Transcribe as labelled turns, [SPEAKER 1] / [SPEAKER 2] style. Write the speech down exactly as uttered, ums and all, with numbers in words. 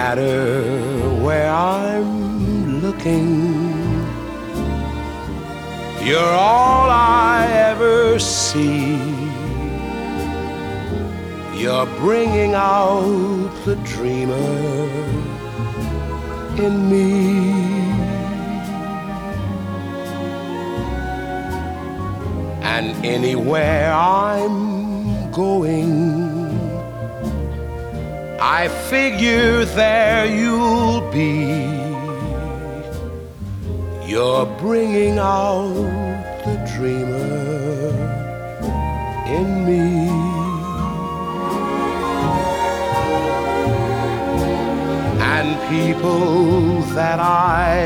[SPEAKER 1] matter where I'm looking, you're all I ever see. You're bringing out the dreamer in me. And anywhere I'm going, I figure there you'll be. You're bringing out the dreamer in me. And people that I